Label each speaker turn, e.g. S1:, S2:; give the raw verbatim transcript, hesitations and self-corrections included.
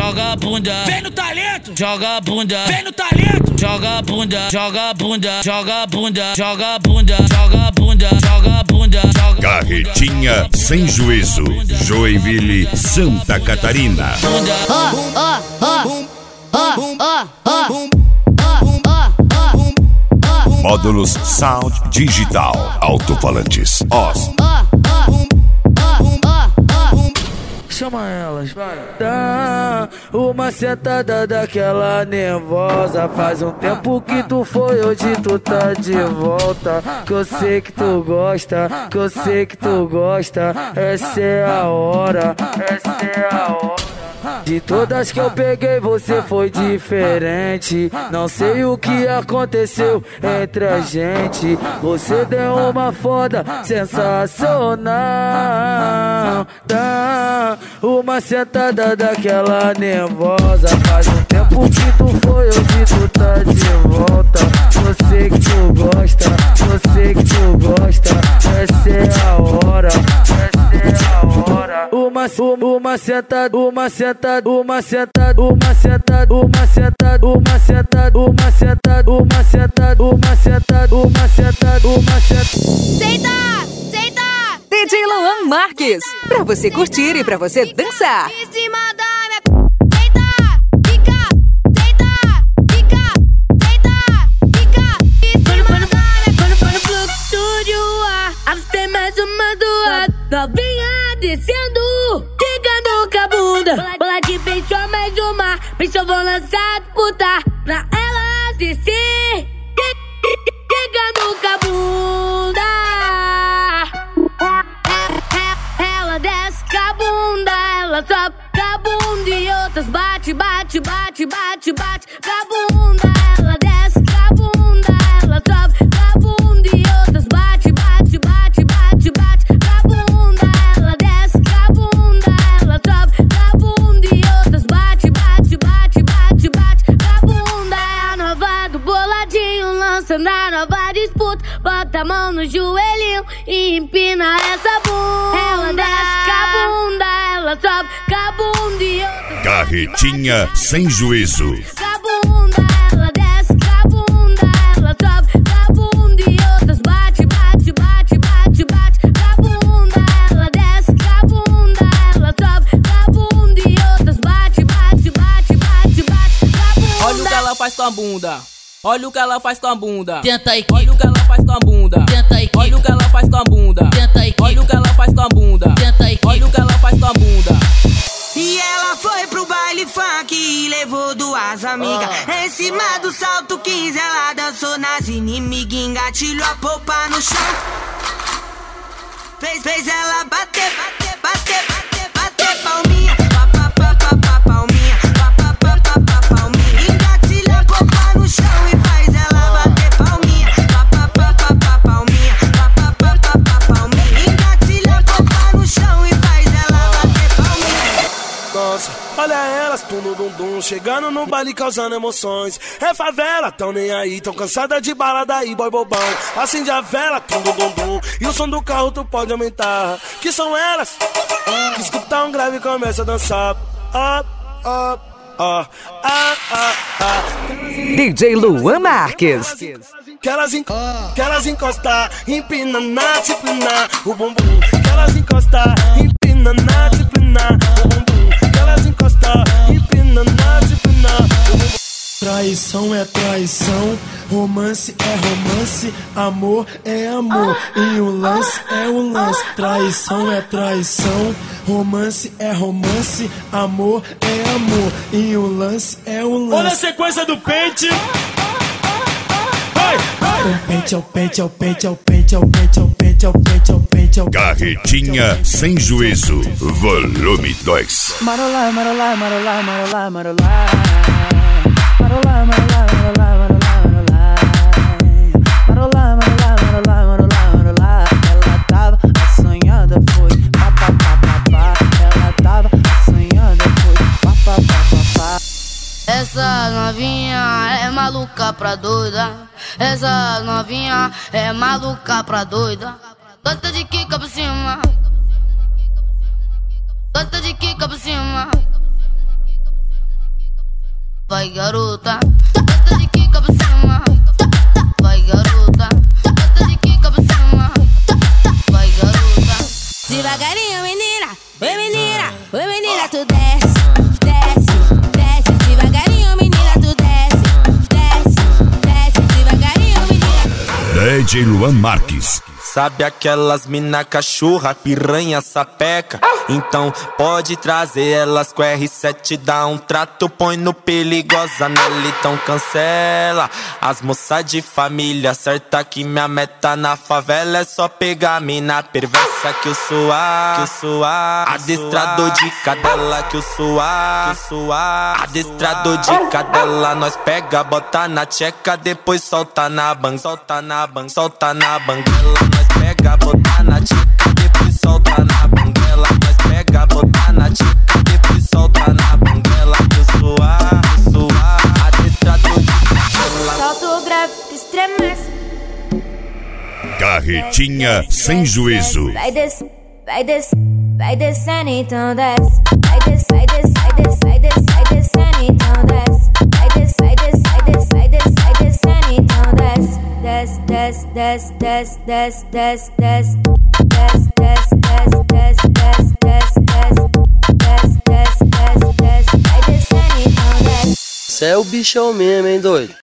S1: joga a bunda. Vem no talento, joga a bunda. Vem no talento, joga a bunda, joga a bunda, joga a bunda, joga a bunda, joga a bunda, joga a bunda, joga.
S2: Carretinha sem juízo, Joinville, Santa Catarina.
S3: Ó, ó, ó, ó, ó, ó.
S2: Módulos Sound Digital, alto-falantes, Oz.
S1: Chama elas, vai. Dá uma sentada daquela nervosa. Faz um tempo que tu foi, hoje tu tá de volta. Que eu sei que tu gosta, que eu sei que tu gosta. Essa é a hora, essa é a hora. De todas que eu peguei, você foi diferente. Não sei o que aconteceu entre a gente. Você deu uma foda sensacional. Dá uma sentada daquela nervosa. Faz um tempo que tu foi, hoje tu tá de volta. Eu sei que tu gosta, eu sei que tu gosta. Essa é a hora, essa é a hora. Uma, uma sentada, uma sentada, uma sentada, uma sentada, uma sentada, uma sentada, uma sentada, uma sentada, uma sentada, uma sentada, uma sentada.
S3: Senta, senta.
S4: D J Luan Marques, pra você curtir e pra você dançar.
S3: Em cima da minha. Senta, fica, senta, fica, senta, fica. Quando, quando, quando, quando fluxo a tem mais uma do novinha descendo. Bola de peixe, mais uma. Peixe, eu vou lançar disputa pra elas descer. Chegando com a bunda. Ela desce com a bunda. Ela sobe com a bunda. E outras bate, bate, bate, bate, bate com a bunda. Ela desce com a bunda. Ela sobe com a bunda. E outras bate, bate, bate, bate, bate com a bunda. Ela desce com a bunda. Ela sobe. Na nova disputa, bota a mão no joelhinho e empina essa bunda. Ela desce com a bunda, ela sobe com a bunda e outra.
S2: Carretinha sem juízo.
S3: Com a bunda, ela desce com a bunda, ela sobe com a bunda e outras bate, bate, bate, bate, bate com a bunda. Ela desce com a bunda, ela sobe com a bunda e outras bate, bate, bate, bate, bate com a bunda.
S5: Olha o que ela faz com a bunda. Olha o que ela faz com a bunda.
S1: Tenta aí,
S5: olha o que ela faz com a bunda.
S1: Tenta aí,
S5: olha o que ela faz com a bunda.
S1: Tenta aí,
S5: olha o que ela faz com a bunda.
S1: Tenta aí,
S5: olha o que ela faz com a bunda.
S6: E ela foi pro baile funk e levou duas amigas.
S1: Oh.
S6: Em cima do salto quinze ela dançou nas inimigas. Engatilhou a polpa no chão. Fez, fez ela bater, bater, bater, bater, bater palminha. Pa, pa, pa, pa, pa, palminha. Pa, pa, pa, pa, pa, palminha. Engatilha a polpa no chão e faz ela bater palminha. Pa, pa, pa, pa, pa, palminha. Pa, pa, pa, pa, pa, palminha. Engatilha a polpa no chão e faz ela bater palminha.
S7: Nossa, olha elas, tum dum dum, chegando no baile causando emoções. É favela, tão nem aí, tão cansada de balada aí, boy bobão. Acende a vela, tum dum dum dum, e o som do carro tu pode aumentar. Que são elas que escutar um grave e começa a dançar. Up, up, up, up, up, up.
S4: D J Luan Marques.
S7: Que elas, enco que elas encostar, empina na disciplina, o bumbum. Que elas encostar, empina na disciplina, o bumbum. Que elas encostar, empina na disciplina, o bumbum. Traição é traição, romance é romance, amor é amor, e o lance é o lance. Traição é traição, romance é romance, amor é amor, e o lance é o lance. Olha a sequência do pente. O pente, é o pente, é o pente, é o pente, é o pente, é o pente, é o pente, é o pente, é o pente.
S2: Carretinha sem juízo, volume dois.
S1: Marolá, marolá, marolá, marolá, marolá. Marolá, marolá, marolá, marolá, marolá. Marolá, marolá, marolá, marolá, marolá. Ela tava assanhada, foi pá, pá, pá, pá, pá. Ela tava assanhada, foi pá, pá, pá, pá, pá.
S3: Essa novinha é maluca pra doida. Essa novinha é maluca pra doida. Gosta de quica por cima. Gosta de quica por cima. vai garota, bota de quica pra cima, vai garota, bota de quica pra cima, vai garota. Devagarinho menina, oi menina, oi menina, tu desce, desce, desce, devagarinho menina, tu desce, desce, desce, devagarinho menina.
S2: D J Luan Marques.
S8: Sabe aquelas mina cachorra, piranha, sapeca? Então pode trazer elas com R sete, dá um trato, põe no perigosa nela, então cancela. As moças de família, certa que minha meta na favela é só pegar mina perversa que eu suar, que eu suar. Adestrador de cadela que eu suar, que eu suar. Adestrador de cadela, nós pega, bota na tcheca, depois solta na bang, solta na bang, solta na banguela. Nós pega, bota na tcheca, depois solta na banguela. Nós pega, bota na tcheca, depois solta na banguela. Que eu suar, que eu suar. Adestrador de cadela.
S3: Solta o grave que estremece.
S2: Carretinha sem juízo.
S3: Vai descer, vai descer, vai descendo, então desce. Vai descer, vai descer, vai descer, vai descer, vai descendo, então desce. Vai descer, vai descer, vai descer, vai descer, vai descendo, então desce. Desce, desce, desce, desce, desce, desce, desce. Desce, desce, desce, desce, desce, desce, desce. Desce, desce, desce, desce, vai descendo, então desce.
S9: Cê é o bichão mesmo, hein, doido?